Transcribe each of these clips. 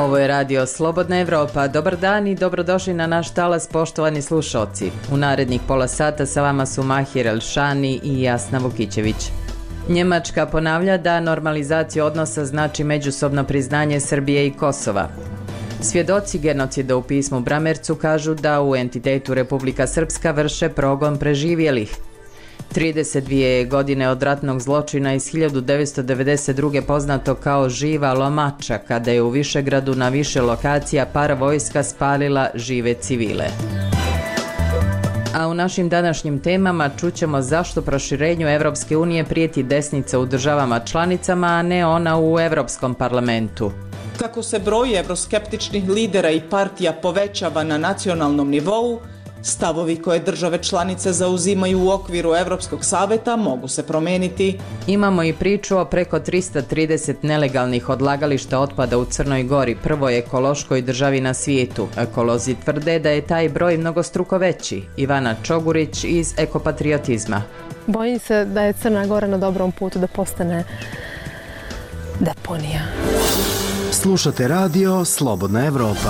Ovo je radio Slobodna Evropa. Dobar dan i dobrodošli na naš talas, poštovani slušalci. U narednih pola sata sa vama su Mahir Elšani i Jasna Vukićević. Njemačka ponavlja da normalizacija odnosa znači međusobno priznanje Srbije i Kosova. Svjedoci genocida u pismu Bramercu kažu da u entitetu Republika Srpska vrše progon preživjelih. 32 godine od ratnog zločina iz 1992. poznato kao Živa Lomača, kada je u Višegradu na više lokacija paravojska spalila žive civile. A u našim današnjim temama čućemo zašto proširenju Evropske unije prijeti desnica u državama članicama, a ne ona u Evropskom parlamentu. Kako se broj evroskeptičnih lidera i partija povećava na nacionalnom nivou, stavovi koje države članice zauzimaju u okviru Evropskog saveta mogu se promeniti. Imamo i priču o preko 330 nelegalnih odlagališta otpada u Crnoj Gori, prvoj ekološkoj državi na svijetu. Ekolozi tvrde da je taj broj mnogostruko veći. Ivana Čogurić iz Ekopatriotizma. Bojim se da je Crna Gora na dobrom putu da postane deponija. Slušate radio Slobodna Evropa.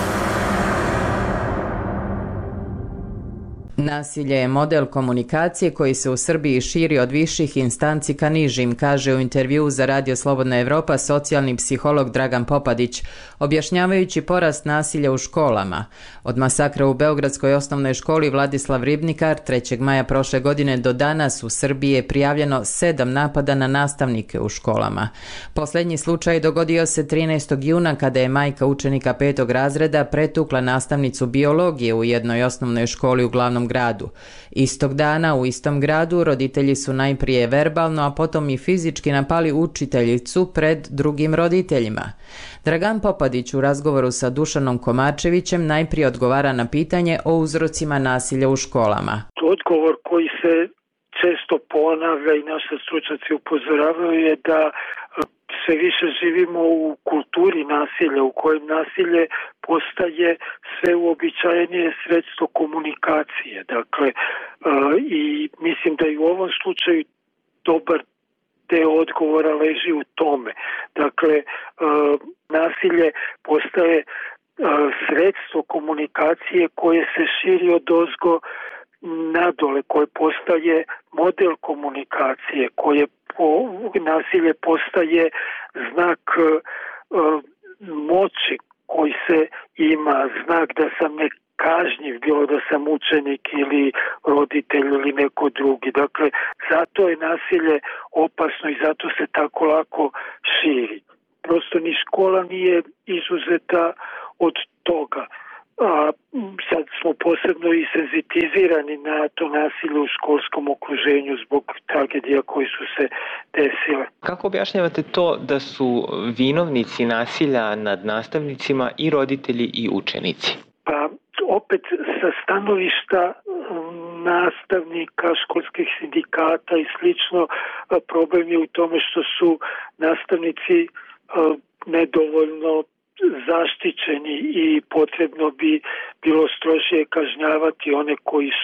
Nasilje je model komunikacije koji se u Srbiji širi od viših instanci ka nižim, kaže u intervjuu za Radio Slobodna Evropa socijalni psiholog Dragan Popadić, objašnjavajući porast nasilja u školama. Od masakra u Beogradskoj osnovnoj školi Vladislav Ribnikar 3. maja prošle godine do danas u Srbiji je prijavljeno 7 napada na nastavnike u školama. Posljednji slučaj dogodio se 13. juna kada je majka učenika 5. razreda pretukla nastavnicu biologije u jednoj osnovnoj školi u glavnom gradu. Istog dana u istom gradu roditelji su najprije verbalno, a potom i fizički napali učiteljicu pred drugim roditeljima. Dragan Popadić u razgovoru sa Dušanom Komačevićem najprije odgovara na pitanje o uzrocima nasilja u školama. Odgovor koji se često ponavlja i naši stručnjaci upozoravaju je da sve više živimo u kulturi nasilja, u kojem nasilje postaje sve uobičajenije sredstvo komunikacije. Dakle, i mislim da i u ovom slučaju dobar deo odgovora leži u tome. Dakle, nasilje postaje sredstvo komunikacije koje se širi odozgo nadole, koje postaje model komunikacije, koje nasilje postaje znak moći koji se ima, znak da sam nekažnjiv, bilo da sam učenik ili roditelj ili neko drugi. Dakle, zato je nasilje opasno i zato se tako lako širi. Prosto ni škola nije izuzeta od toga. A sad smo posebno i senzitizirani na to nasilje u školskom okruženju zbog tragedija koji su se desile. Kako objašnjavate to da su vinovnici nasilja nad nastavnicima i roditelji i učenici? Pa opet sa stanovišta nastavnika, školskih sindikata i slično, problem je u tome što su nastavnici nedovoljno zaštićeni i potrebno bi bilo strožije kažnjavati one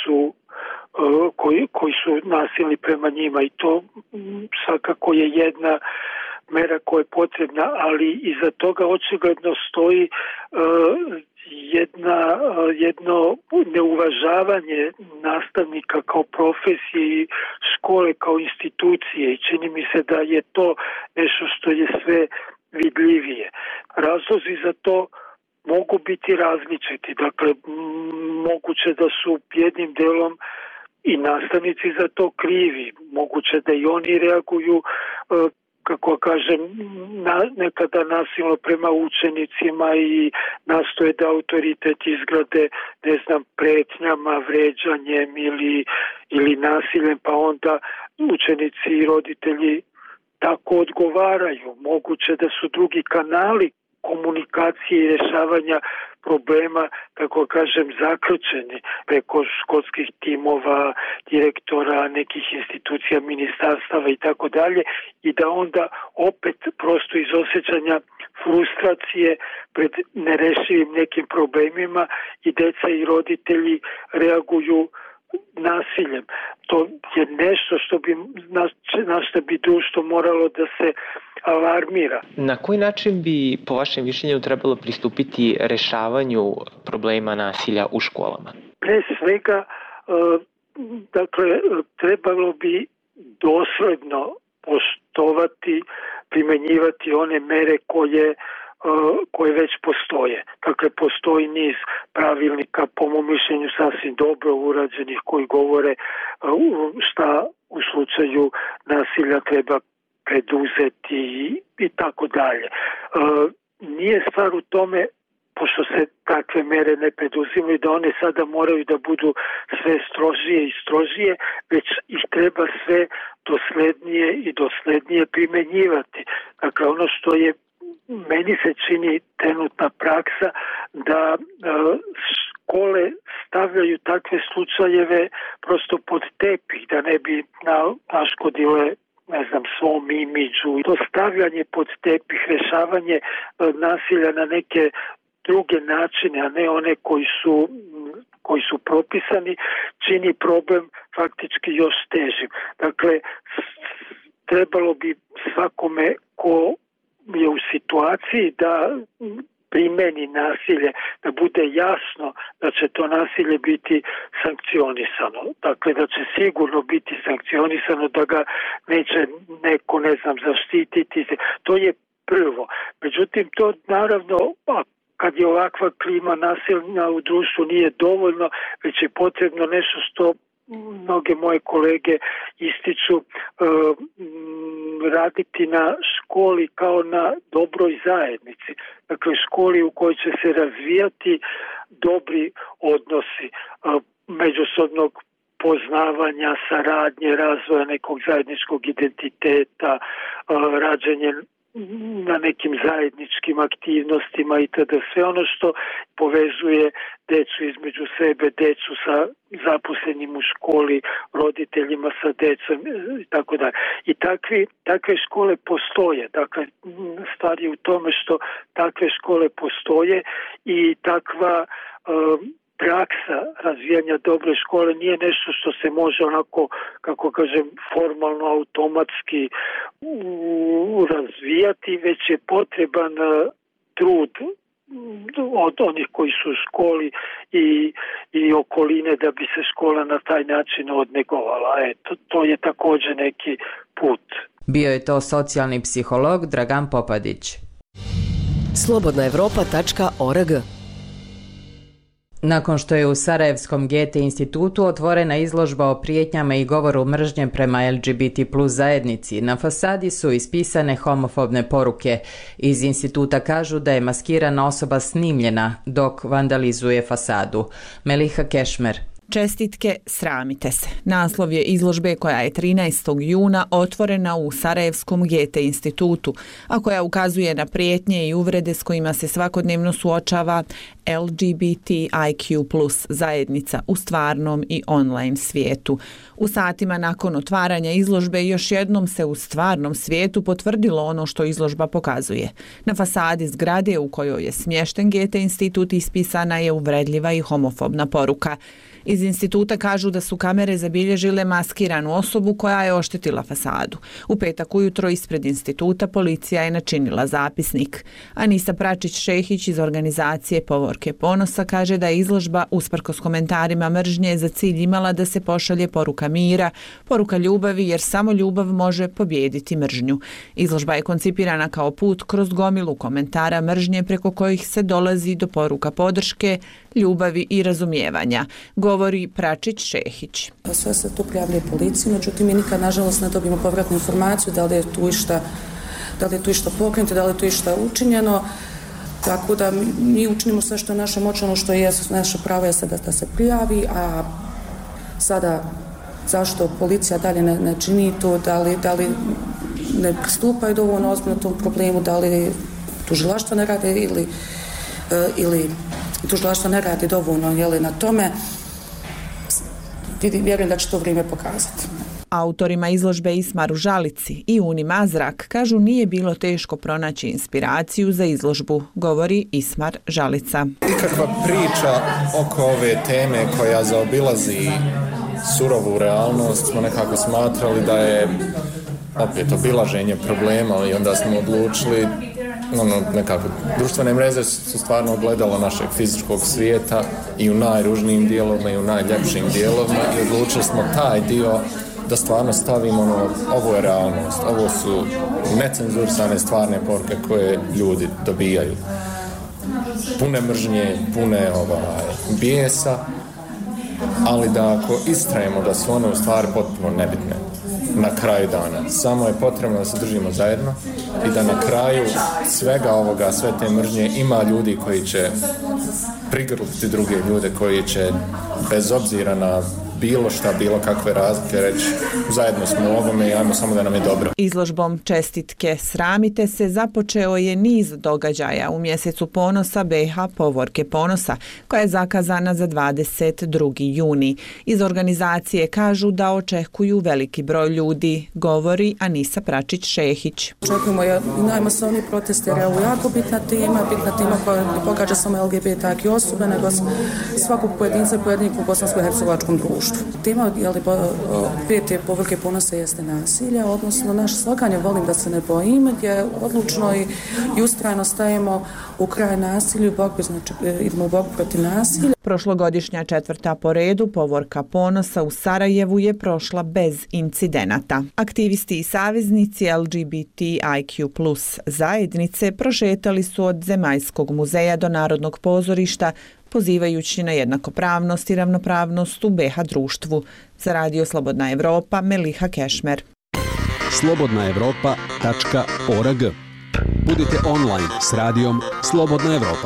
koji su nasilni prema njima i to svakako je jedna mera koja je potrebna, ali iza toga očigledno stoji jedno neuvažavanje nastavnika kao profesije i škole kao institucije i čini mi se da je to nešto što je sve vidljivije. Razlozi za to mogu biti različiti. Dakle, moguće da su jednim delom i nastavnici za to krivi. Moguće da i oni reaguju, kako kažem, nekada nasilno prema učenicima i nastoje da autoritet izgrade, pretnjama, vređanjem ili nasiljem, pa onda učenici i roditelji tako odgovaraju. Moguće da su drugi kanali komunikacije i rješavanja problema, kako kažem, zaključeni preko školskih timova, direktora, nekih institucija, ministarstava i tako dalje, i da onda opet prosto iz osjećanja frustracije pred nerešivim nekim problemima i deca i roditelji reaguju nasiljem. To je nešto što bi, na što bi društvo moralo da se alarmira. Na koji način bi, po vašem mišljenju, trebalo pristupiti rešavanju problema nasilja u školama? Pre svega, dakle, trebalo bi dosledno poštovati, primenjivati one mere koje već postoje. Dakle, postoji niz pravilnika, po mom mišljenju sasvim dobro urađenih, koji govore šta u slučaju nasilja treba preduzeti i tako dalje. Nije stvar u tome, pošto se takve mere ne preduzimaju, da one sada moraju da budu sve strožije i strožije, već ih treba sve doslednije primenjivati. Dakle, ono što je meni se čini trenutna praksa, da škole stavljaju takve slučajeve prosto pod tepih, da ne bi naškodile svom imidžu. To stavljanje pod tepih, rešavanje nasilja na neke druge načine, a ne one koji su propisani, čini problem faktički još težim. Dakle, trebalo bi svakome ko je u situaciji da primeni nasilje, da bude jasno da će to nasilje biti sankcionisano. Dakle, da će sigurno biti sankcionisano, da ga neće neko, zaštititi. To je prvo. Međutim, to naravno, kad je ovakva klima nasilja u društvu, nije dovoljno, već je potrebno nešto što mnoge moje kolege ističu, raditi na školi kao na dobroj zajednici. Dakle, školi u kojoj će se razvijati dobri odnosi međusobnog poznavanja, saradnje, razvoja nekog zajedničkog identiteta, rađenje na nekim zajedničkim aktivnostima i tada sve ono što povezuje decu između sebe, decu sa zaposlenim u školi, roditeljima sa decom i tako dalje. I takve škole postoje. Dakle, stvar je u tome što takve škole postoje i takva praksa razvijanja dobre škole nije nešto što se može onako, kako kažem, formalno, automatski razvijati, već je potreban trud od onih koji su u školi i okoline da bi se škola na taj način odnegovala. To je također neki put. Bio je to socijalni psiholog Dragan Popadić. slobodnaevropa.org. Nakon što je u Sarajevskom Goethe institutu otvorena izložba o prijetnjama i govoru mržnje prema LGBT plus zajednici, na fasadi su ispisane homofobne poruke. Iz instituta kažu da je maskirana osoba snimljena dok vandalizuje fasadu. Meliha Kešmer. Čestitke, sramite se. Naslov je izložbe koja je 13. juna otvorena u Sarajevskom Goethe institutu, a koja ukazuje na prijetnje i uvrede s kojima se svakodnevno suočava LGBTIQ plus zajednica u stvarnom i online svijetu. U satima nakon otvaranja izložbe još jednom se u stvarnom svijetu potvrdilo ono što izložba pokazuje. Na fasadi zgrade u kojoj je smješten Goethe institut ispisana je uvredljiva i homofobna poruka. Iz instituta kažu da su kamere zabilježile maskiranu osobu koja je oštetila fasadu. U petak ujutro ispred instituta policija je načinila zapisnik. Anisa Pračić-Šehić iz organizacije Povorke ponosa kaže da je izložba usprkos komentarima mržnje za cilj imala da se pošalje poruka mira, poruka ljubavi, jer samo ljubav može pobijediti mržnju. Izložba je koncipirana kao put kroz gomilu komentara mržnje preko kojih se dolazi do poruka podrške, ljubavi i razumijevanja, govori Pračić-Šehić. Sve se tu prijavljuje policiji, međutim mi nikad nažalost ne dobijemo povratnu informaciju da li je tu išta pokrenuto, da li je tu išta učinjeno. Tako da mi učinimo sve što je naše moć, ono što je naše pravo je da se prijavi, a sada zašto policija dalje ne čini to, da li ne pristupaju dovoljno ozbiljno tom problemu, da li tužilaštvo ne rade ili tužilaštvo ne radi dovoljno na tome, vjerujem da će to vrijeme pokazati. Autorima izložbe Ismaru Žalici i Uni Mazrak kažu nije bilo teško pronaći inspiraciju za izložbu, govori Ismar Žalica. Ikakva priča oko ove teme koja zaobilazi surovu realnost smo nekako smatrali da je opet obilaženje problema i onda smo odlučili nekako, društvene mreže su stvarno ogledalo našeg fizičkog svijeta i u najružnijim dijelovima i u najljepšim dijelovima i odlučili smo taj dio da stvarno stavimo ovo je realnost, ovo su necenzurisane stvarne poruke koje ljudi dobijaju. Pune mržnje, pune bijesa, ali da ako istrajemo da su one u stvari potpuno nebitne na kraju dana. Samo je potrebno da se držimo zajedno i da na kraju svega ovoga, sve te mržnje ima ljudi koji će prigrliti druge ljude, koji će bez obzira na bilo šta, bilo kakve razlike reći zajedno smo u ovome i ajmo samo da nam je dobro. Izložbom Čestitke sramite se započeo je niz događaja u mjesecu ponosa BiH Povorke ponosa koja je zakazana za 22. juni. Iz organizacije kažu da očekuju veliki broj ljudi, govori Anisa Pračić-Šehić. Očekujemo i najmasovniji protest jer je ovo jako bitna tema koja ne pogađa samo LGBT osobe, nego svakog pojedinca i pojedinka u bosansko-hercegovačkom društvu. Tema pete Povorke ponosa jeste nasilje, odnosno naše slaganje volim da se ne bojim, gdje odlučno i ustrajno stajemo u kraj nasilju i borbi, znači idemo u borbu protiv nasilja. Prošlogodišnja 4. po redu Povorka ponosa u Sarajevu je prošla bez incidenata. Aktivisti i saveznici LGBTIQ+ zajednice prošetali su od Zemaljskog muzeja do Narodnog pozorišta, pozivajući na jednakopravnost i ravnopravnost u BiH društvu. Za Radio Slobodna Evropa, Meliha Kešmer. slobodnaevropa.org. Budite online s radijom Slobodna Evropa.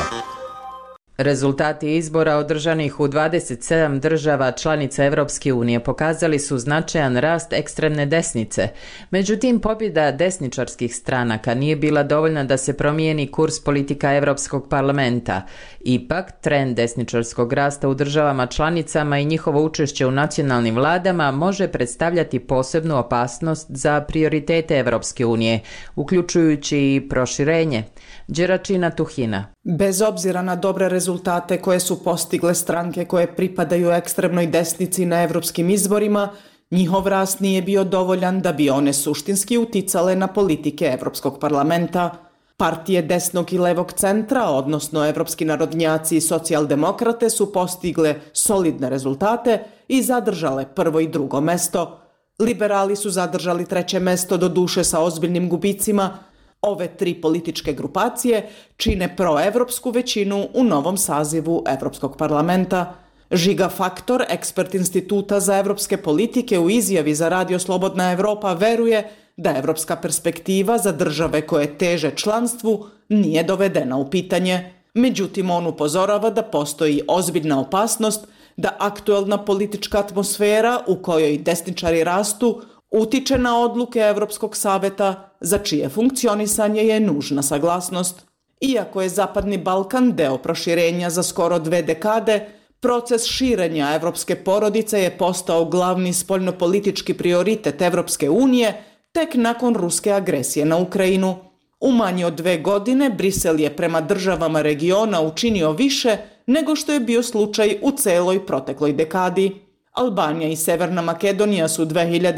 Rezultati izbora održanih u 27 država članica Europske unije pokazali su značajan rast ekstremne desnice. Međutim, pobjeda desničarskih stranaka nije bila dovoljna da se promijeni kurs politika Europskog parlamenta. Ipak, trend desničarskog rasta u državama članicama i njihovo učešće u nacionalnim vladama može predstavljati posebnu opasnost za prioritete Europske unije, uključujući i proširenje. Đeračina Tuhina. Bez obzira na dobre rezultate koje su postigle stranke koje pripadaju ekstremnoj desnici na europskim izborima, njihov rast nije bio dovoljan da bi one suštinski uticale na politike Europskog parlamenta. Partije desnog i levog centra, odnosno evropski narodnjaci i socijaldemokrate, su postigle solidne rezultate i zadržale prvo i drugo mesto. Liberali su zadržali treće mesto, doduše sa ozbiljnim gubicima. Ove tri političke grupacije čine proevropsku većinu u novom sazivu Europskog parlamenta. Žiga Faktor, ekspert Instituta za evropske politike, u izjavi za Radio Slobodna Evropa veruje da evropska perspektiva za države koje teže članstvu nije dovedena u pitanje. Međutim, on upozorava da postoji ozbiljna opasnost da aktuelna politička atmosfera u kojoj desničari rastu utiče na odluke Europskog saveta za čije funkcionisanje je nužna saglasnost. Iako je Zapadni Balkan deo proširenja za skoro 2 dekade, proces širenja evropske porodice je postao glavni spoljnopolitički prioritet Evropske unije tek nakon ruske agresije na Ukrajinu. U manje od 2 godine Brisel je prema državama regiona učinio više nego što je bio slučaj u celoj protekloj dekadi. Albanija i Severna Makedonija su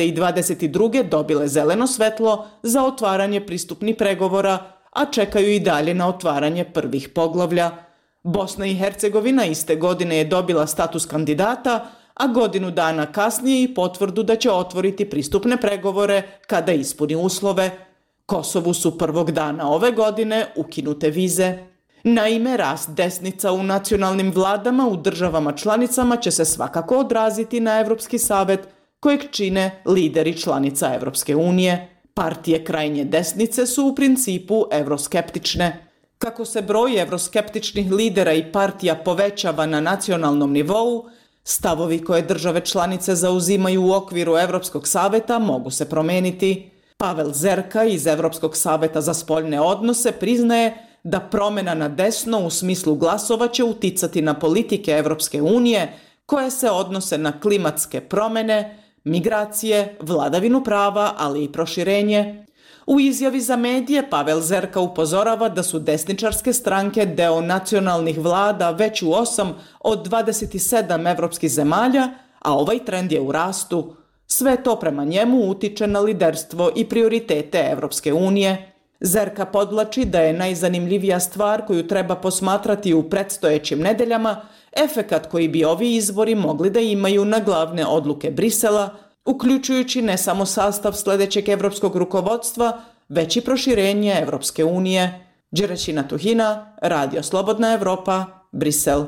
2022. dobile zeleno svetlo za otvaranje pristupnih pregovora, a čekaju i dalje na otvaranje prvih poglavlja. Bosna i Hercegovina iste godine je dobila status kandidata, a godinu dana kasnije i potvrdu da će otvoriti pristupne pregovore kada ispuni uslove. Kosovu su prvog dana ove godine ukinute vize. Naime, rast desnica u nacionalnim vladama u državama članicama će se svakako odraziti na Europski savet, kojeg čine lideri članica Europske unije. Partije krajnje desnice su u principu euroskeptične. Kako se broj euroskeptičnih lidera i partija povećava na nacionalnom nivou, stavovi koje države članice zauzimaju u okviru Europskog saveta mogu se promeniti. Pavel Zerka iz Europskog saveta za spoljne odnose priznaje da promjena na desno u smislu glasova će uticati na politike Europske unije koje se odnose na klimatske promjene, migracije, vladavinu prava, ali i proširenje. U izjavi za medije Pavel Zerka upozorava da su desničarske stranke deo nacionalnih vlada već u 8 od 27 evropskih zemalja, a ovaj trend je u rastu. Sve to prema njemu utiče na liderstvo i prioritete Evropske unije. Zerka podvlači da je najzanimljivija stvar koju treba posmatrati u predstojećim nedeljama efekat koji bi ovi izbori mogli da imaju na glavne odluke Brisela, uključujući ne samo sastav sljedećeg evropskog rukovodstva, već i proširenje Evropske unije. Đeraćina Tuhina, Radio Slobodna Evropa, Brisel.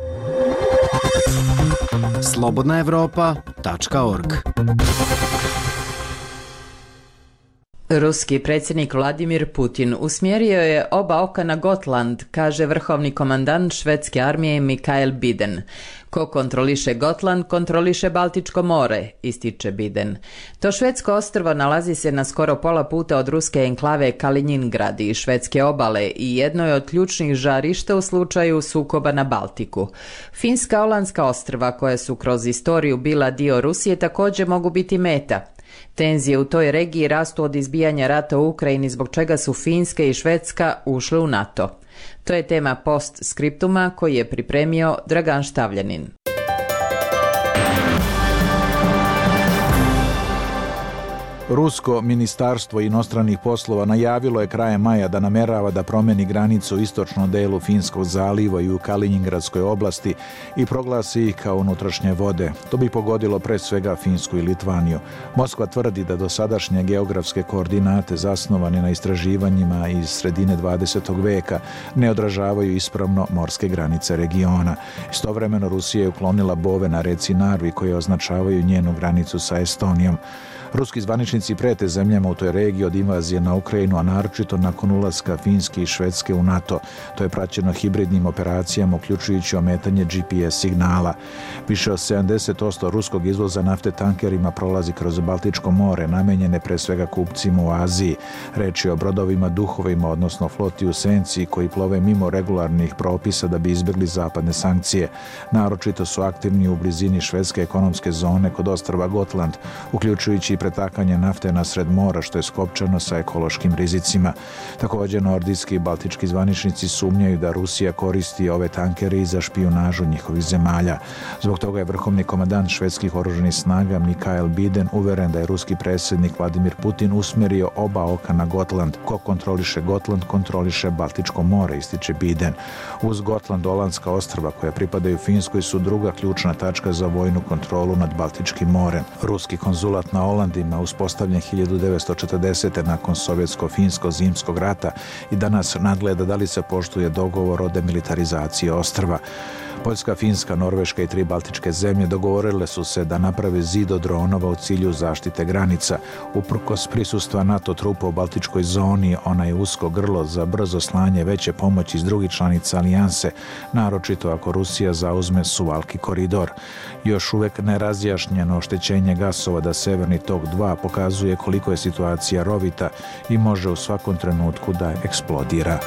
slobodnaevropa.org. Ruski predsjednik Vladimir Putin usmjerio je oba oka na Gotland, kaže vrhovni komandant švedske armije Mikael Biden. Ko kontroliše Gotland, kontroliše Baltičko more, ističe Biden. To švedsko ostrvo nalazi se na skoro pola puta od ruske enklave Kaliningrad i švedske obale i jedno je od ključnih žarišta u slučaju sukoba na Baltiku. Finska, Olandska ostrva, koja su kroz istoriju bila dio Rusije, također mogu biti meta. Tenzije u toj regiji rastu od izbijanja rata u Ukrajini, zbog čega su Finska i Švedska ušle u NATO. To je tema postskriptuma koji je pripremio Dragan Štavljanin. Rusko ministarstvo inostranih poslova najavilo je krajem maja da namerava da promeni granicu u istočnom delu Finskog zaliva i u Kaliningradskoj oblasti i proglasi ih kao unutrašnje vode. To bi pogodilo pre svega Finsku i Litvaniju. Moskva tvrdi da dosadašnje geografske koordinate zasnovane na istraživanjima iz sredine 20. veka ne odražavaju ispravno morske granice regiona. Istovremeno Rusija je uklonila bove na reci Narvi koje označavaju njenu granicu sa Estonijom. Ruski zvaničnici prete zemljama u toj regiji od invazije na Ukrajinu, a naročito nakon ulaska Finske i Švedske u NATO. To je praćeno hibridnim operacijama, uključujući ometanje GPS signala. Više od 70% ruskog izvoza nafte tankerima prolazi kroz Baltičko more, namenjene pre svega kupcima u Aziji. Reč je o brodovima Duhovima, odnosno floti u senci, koji plove mimo regularnih propisa da bi izbjegli zapadne sankcije. Naročito su aktivni u blizini švedske ekonomske zone kod ostrva Gotland, uključujući pretakanje nafte na sred mora, što je skopčano sa ekološkim rizicima. Također, nordijski i baltički zvaničnici sumnjaju da Rusija koristi ove tankere za špijunažu njihovih zemalja. Zbog toga je vrhovni komandant švedskih oružanih snaga Mikael Biden uveren da je ruski predsjednik Vladimir Putin usmjerio oba oka na Gotland. Ko kontroliše Gotland, kontroliše Baltičko more, ističe Biden. Uz Gotland, Olandska ostrva koja pripadaju Finskoj su druga ključna tačka za vojnu kontrolu nad Baltičkim morem. Ruski konzulat na Olandima, uspostavljen 1940. nakon sovjetsko-finsko-zimskog rata, i danas nadgleda da li se poštuje dogovor o demilitarizaciji ostrva. Poljska, Finska, Norveška i 3 baltičke zemlje dogovorile su se da naprave zid od dronova u cilju zaštite granica. Uprkos prisustva NATO trupa u Baltičkoj zoni, ona je usko grlo za brzo slanje veće pomoći iz drugih članica alijanse, naročito ako Rusija zauzme Suvalki koridor. Još uvek nerazjašnjeno oštećenje gasovoda Severni tok 2 pokazuje koliko je situacija rovita i može u svakom trenutku da eksplodira.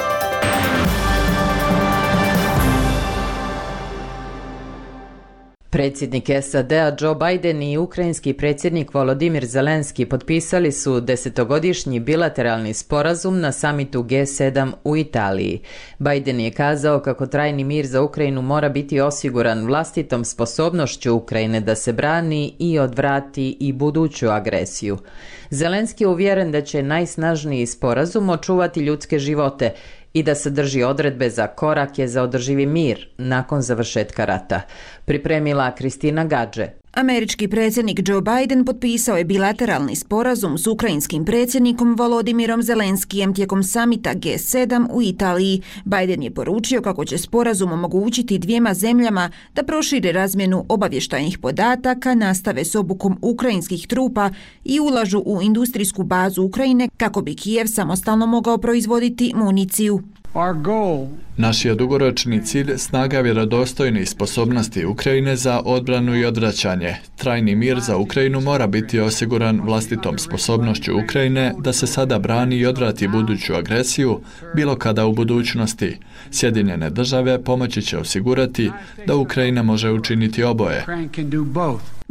Predsjednik SAD-a Joe Biden i ukrajinski predsjednik Volodimir Zelenski potpisali su 10-godišnji bilateralni sporazum na samitu G7 u Italiji. Biden je kazao kako trajni mir za Ukrajinu mora biti osiguran vlastitom sposobnošću Ukrajine da se brani i odvrati i buduću agresiju. Zelenski je uvjeren da će najsnažniji sporazum očuvati ljudske živote i da sadrži odredbe za korake za održivi mir nakon završetka rata. Pripremila Kristina Gadže. Američki predsjednik Joe Biden potpisao je bilateralni sporazum s ukrajinskim predsjednikom Volodimirom Zelenskijem tijekom samita G7 u Italiji. Biden je poručio kako će sporazum omogućiti dvijema zemljama da prošire razmjenu obavještajnih podataka, nastave s obukom ukrajinskih trupa i ulažu u industrijsku bazu Ukrajine kako bi Kijev samostalno mogao proizvoditi municiju. Naš je dugoročni cilj snaga vjerodostojnih sposobnosti Ukrajine za odbranu i odvraćanje. Trajni mir za Ukrajinu mora biti osiguran vlastitom sposobnošću Ukrajine da se sada brani i odvrati buduću agresiju, bilo kada u budućnosti. Sjedinjene države pomoći će osigurati da Ukrajina može učiniti oboje.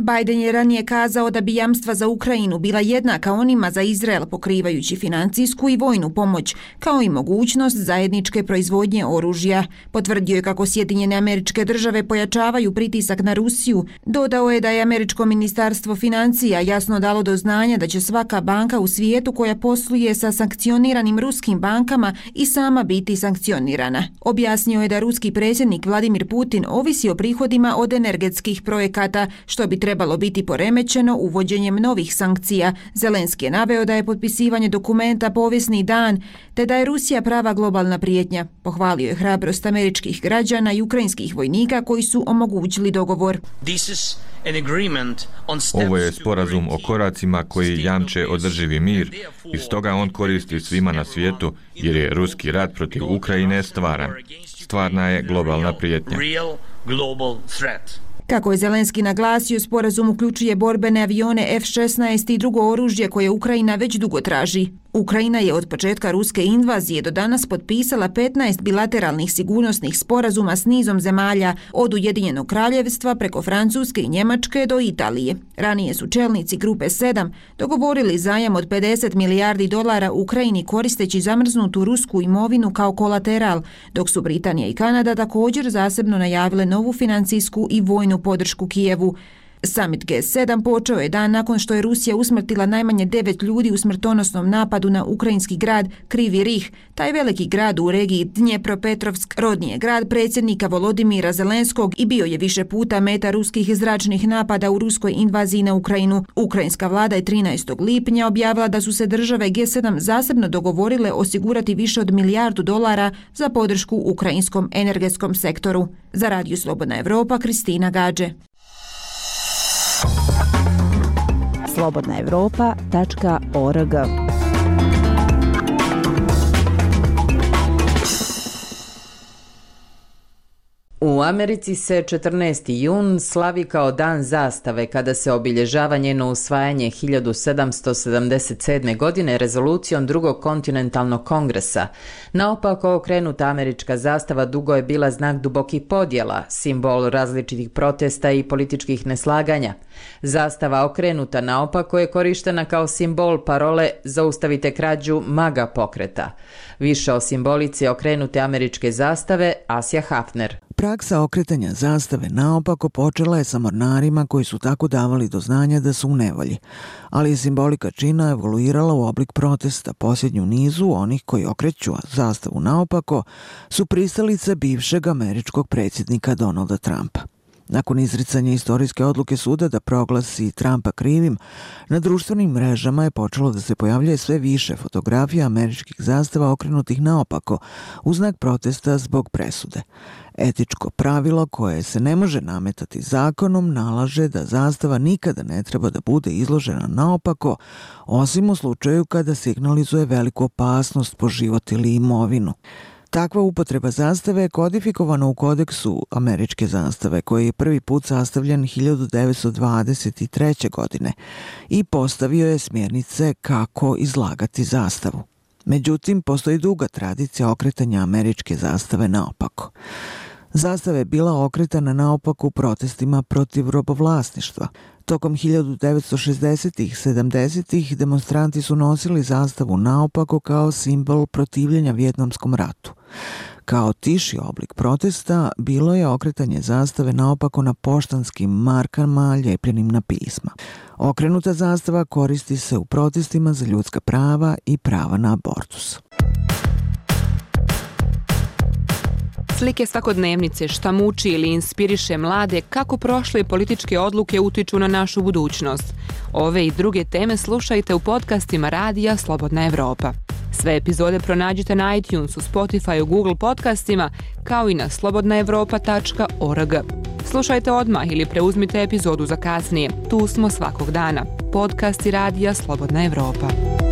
Biden je ranije kazao da bi jamstva za Ukrajinu bila jednaka onima za Izrael, pokrivajući financijsku i vojnu pomoć, kao i mogućnost zajedničke proizvodnje oružja. Potvrdio je kako Sjedinjene Američke Države pojačavaju pritisak na Rusiju. Dodao je da je Američko ministarstvo financija jasno dalo do znanja da će svaka banka u svijetu koja posluje sa sankcioniranim ruskim bankama i sama biti sankcionirana. Objasnio je da ruski predsjednik Vladimir Putin ovisi o prihodima od energetskih projekata, što bi trebalo biti poremećeno uvođenjem novih sankcija. Zelenski je naveo da je potpisivanje dokumenta povijesni dan, te da je Rusija prava globalna prijetnja. Pohvalio je hrabrost američkih građana i ukrajinskih vojnika koji su omogućili dogovor. Ovo je sporazum o koracima koji jamče održivi mir i stoga on koristi svima na svijetu jer je ruski rat protiv Ukrajine stvaran. Stvarna je globalna prijetnja. Kako je Zelenski naglasio, sporazum uključuje borbene avione F-16 i drugo oružje koje Ukrajina već dugo traži. Ukrajina je od početka ruske invazije do danas potpisala 15 bilateralnih sigurnosnih sporazuma s nizom zemalja, od Ujedinjenog Kraljevstva preko Francuske i Njemačke do Italije. Ranije su čelnici grupe 7 dogovorili zajam od $50 milijardi Ukrajini koristeći zamrznutu rusku imovinu kao kolateral, dok su Britanija i Kanada također zasebno najavile novu financijsku i vojnu podršku Kijevu. Summit G7 počeo je dan nakon što je Rusija usmrtila najmanje 9 ljudi u smrtonosnom napadu na ukrajinski grad Krivi Rih. Taj veliki grad u regiji Dnjepropetrovsk rodni je grad predsjednika Volodimira Zelenskog i bio je više puta meta ruskih zračnih napada u ruskoj invaziji na Ukrajinu. Ukrajinska vlada je 13. lipnja objavila da su se države G7 zasebno dogovorile osigurati više od $1 milijardu za podršku ukrajinskom energetskom sektoru. Za Radio Slobodna Evropa, Kristina Gađe. slobodnaevropa.org. U Americi se 14. jun slavi kao dan zastave kada se obilježava njeno usvajanje 1777. godine rezolucijom drugog kontinentalnog kongresa. Naopako okrenuta američka zastava dugo je bila znak dubokih podjela, simbol različitih protesta i političkih neslaganja. Zastava okrenuta naopako je korištena kao simbol parole "Zaustavite krađu" MAGA pokreta. Više o simbolici okrenute američke zastave, Asja Hafner. Praksa okretanja zastave naopako počela je sa mornarima koji su tako davali do znanja da su u nevolji, ali je simbolika čina evoluirala u oblik protesta. Posljednju nizu onih koji okreću zastavu naopako su pristalice bivšeg američkog predsjednika Donalda Trumpa. Nakon izricanja istorijske odluke suda da proglasi Trumpa krivim, na društvenim mrežama je počelo da se pojavljuje sve više fotografija američkih zastava okrenutih naopako u znak protesta zbog presude. Etičko pravilo koje se ne može nametati zakonom nalaže da zastava nikada ne treba da bude izložena naopako, osim u slučaju kada signalizuje veliku opasnost po život ili imovinu. Takva upotreba zastave je kodifikovana u kodeksu američke zastave, koji je prvi put sastavljen 1923. godine i postavio je smjernice kako izlagati zastavu. Međutim, postoji duga tradicija okretanja američke zastave naopako. Zastava je bila okretana naopako u protestima protiv robovlasništva. Tokom 1960-ih, 70-ih demonstranti su nosili zastavu naopako kao simbol protivljenja Vijetnamskom ratu. Kao tiši oblik protesta bilo je okretanje zastave naopako na poštanskim markama ljepljenim na pisma. Okrenuta zastava koristi se u protestima za ljudska prava i prava na abortus. Slike svakodnevnice, šta muči ili inspiriše mlade, kako prošle političke odluke utiču na našu budućnost. Ove i druge teme slušajte u podcastima Radija Slobodna Evropa. Sve epizode pronađite na iTunesu, Spotifyu, Google podcastima, kao i na slobodnaevropa.org. Slušajte odmah ili preuzmite epizodu za kasnije. Tu smo svakog dana. Podcasti Radija Slobodna Evropa.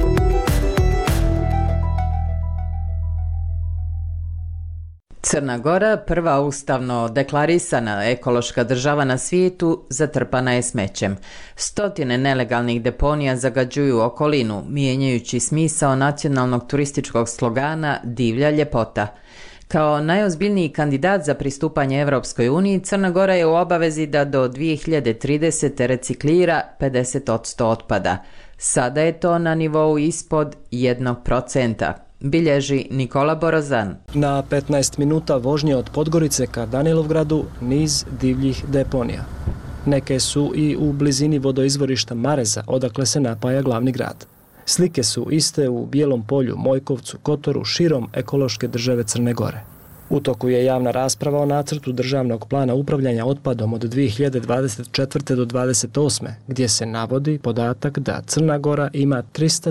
Crna Gora, prva ustavno deklarisana ekološka država na svijetu, zatrpana je smećem. Stotine nelegalnih deponija zagađuju okolinu, mijenjajući smisao nacionalnog turističkog slogana "Divlja ljepota". Kao najozbiljniji kandidat za pristupanje Evropskoj uniji, Crna Gora je u obavezi da do 2030. reciklira 50% otpada. Sada je to na nivou ispod 1%. Bilježi Nikola Borozan. Na 15 minuta vožnje od Podgorice ka Danilovgradu niz divljih deponija. Neke su i u blizini vodoizvorišta Mareza, odakle se napaja glavni grad. Slike su iste u Bijelom Polju, Mojkovcu, Kotoru, širom ekološke države Crne Gore. U toku je javna rasprava o nacrtu državnog plana upravljanja otpadom od 2024. do 2028. gdje se navodi podatak da Crna Gora ima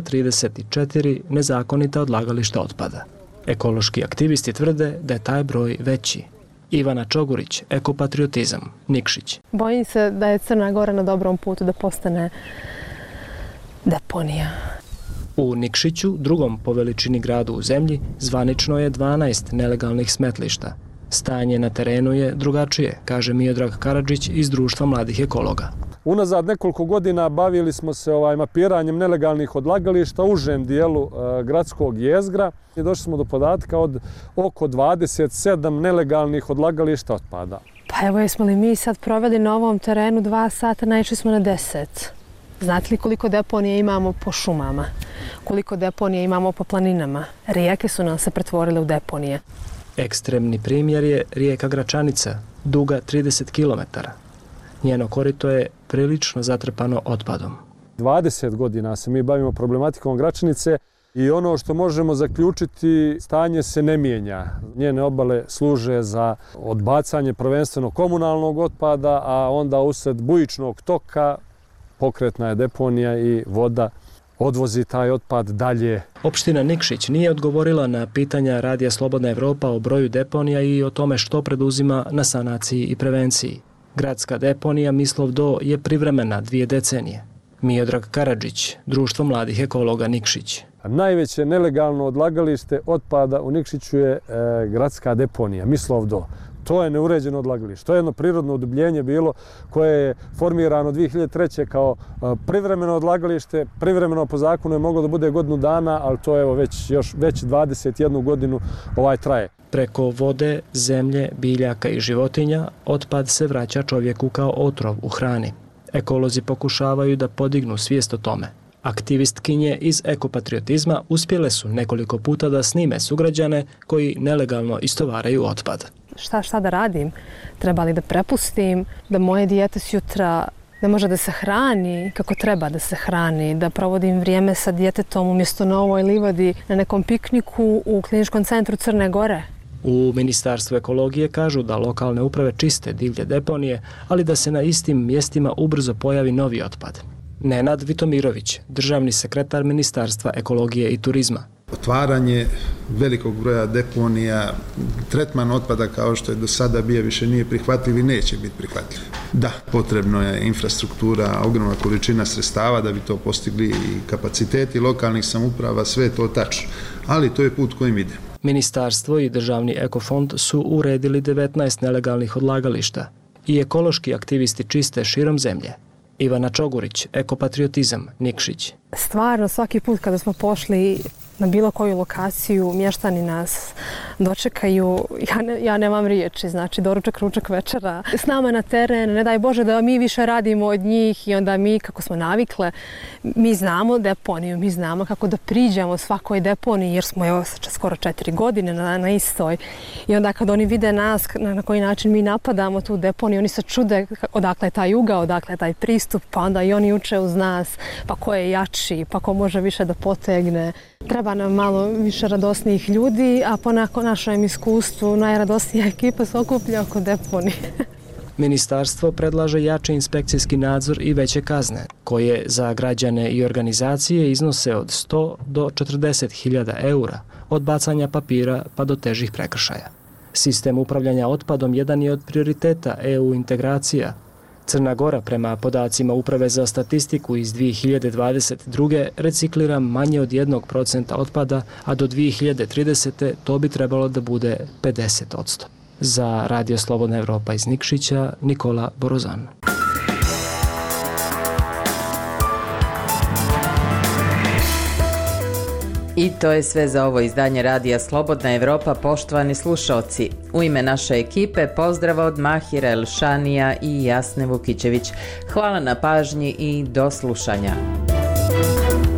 334 nezakonita odlagališta otpada. Ekološki aktivisti tvrde da je taj broj veći. Ivana Čogurić, Ekopatriotizam, Nikšić. Bojim se da je Crna Gora na dobrom putu da postane deponija. U Nikšiću, drugom po veličini gradu u zemlji, zvanično je 12 nelegalnih smetlišta. Stanje na terenu je drugačije, kaže Miodrag Karadžić iz Društva mladih ekologa. Unazad nekoliko godina bavili smo se mapiranjem nelegalnih odlagališta u užem dijelu gradskog jezgra i došli smo do podatka od oko 27 nelegalnih odlagališta otpada. Pa evo, jesmo li mi sad proveli na ovom terenu 2 sata, naišli smo na 10. Znate li koliko deponije imamo po šumama? Koliko deponije imamo po planinama? Rijeke su nam se pretvorile u deponije. Ekstremni primjer je rijeka Gračanica, duga 30 km. Njeno korito je prilično zatrpano otpadom. 20 godina se mi bavimo problematikom Gračanice i ono što možemo zaključiti, stanje se ne mijenja. Njene obale služe za odbacanje prvenstveno komunalnog otpada, a onda usred bujičnog toka pokretna je deponija i voda odvozi taj otpad dalje. Opština Nikšić nije odgovorila na pitanja Radija Slobodna Evropa o broju deponija i o tome što preduzima na sanaciji i prevenciji. Gradska deponija Mislov Do je privremena 2 decenije. Miodrag Karadžić, Društvo mladih ekologa Nikšić. Najveće nelegalno odlagalište otpada u Nikšiću je gradska deponija Mislov Do. To je neuređeno odlagalište. To je jedno prirodno udubljenje bilo koje je formirano 2003. kao privremeno odlagalište. Privremeno po zakonu je moglo da bude godinu dana, ali to je već 21 godinu traje. Preko vode, zemlje, biljaka i životinja otpad se vraća čovjeku kao otrov u hrani. Ekolozi pokušavaju da podignu svijest o tome. Aktivistkinje iz ekopatriotizma uspjele su nekoliko puta da snime sugrađane koji nelegalno istovaraju otpad. Šta da radim? Treba li da prepustim da moje dijete sjutra ne može da se hrani kako treba da se hrani, da provodim vrijeme sa djetetom umjesto na ovoj livadi na nekom pikniku u kliničkom centru Crne Gore? U Ministarstvu ekologije kažu da lokalne uprave čiste divlje deponije, ali da se na istim mjestima ubrzo pojavi novi otpad. Nenad Vitomirović, državni sekretar Ministarstva ekologije i turizma. Otvaranje velikog broja deponija, tretman otpada kao što je do sada bio više nije prihvatljiv i neće biti prihvatljiv. Da, potrebno je infrastruktura, ogromna količina sredstava da bi to postigli i kapaciteti lokalnih samouprava, sve je to tačno, ali to je put kojim ide. Ministarstvo i Državni ekofond su uredili 19 nelegalnih odlagališta i ekološki aktivisti čiste širom zemlje. Ivana Čogurić, Ekopatriotizam, Nikšić. Stvarno, svaki put kada smo pošli na bilo koju lokaciju, mještani nas dočekaju, ja nemam riječi, znači doručak, ručak, večera. S nama na teren, ne daj Bože da mi više radimo od njih i onda mi, kako smo navikle, mi znamo deponiju, mi znamo kako da priđemo svakoj deponiji jer smo skoro 4 godine na istoj. I onda kad oni vide nas, na koji način mi napadamo tu deponiju, oni se čude odakle je taj ugao, odakle je taj pristup, pa onda i oni uče uz nas, pa ko je jači, pa ko može više da potegne. Treba nam malo više radosnijih ljudi, a po našem iskustvu najradosnija ekipa se okuplja oko deponije. Ministarstvo predlaže jači inspekcijski nadzor i veće kazne, koje za građane i organizacije iznose od 100 do 40.000 eura, od bacanja papira pa do težih prekršaja. Sistem upravljanja otpadom jedan je od prioriteta EU integracija. Crna Gora, prema podacima Uprave za statistiku iz 2022. reciklira manje od 1% otpada, a do 2030. to bi trebalo da bude 50%. Za Radio Slobodna Evropa iz Nikšića, Nikola Borozan. I to je sve za ovo izdanje Radija Slobodna Evropa, poštovani slušalci. U ime naše ekipe pozdrav od Mahira Elšanija i Jasne Vukićević. Hvala na pažnji i do slušanja.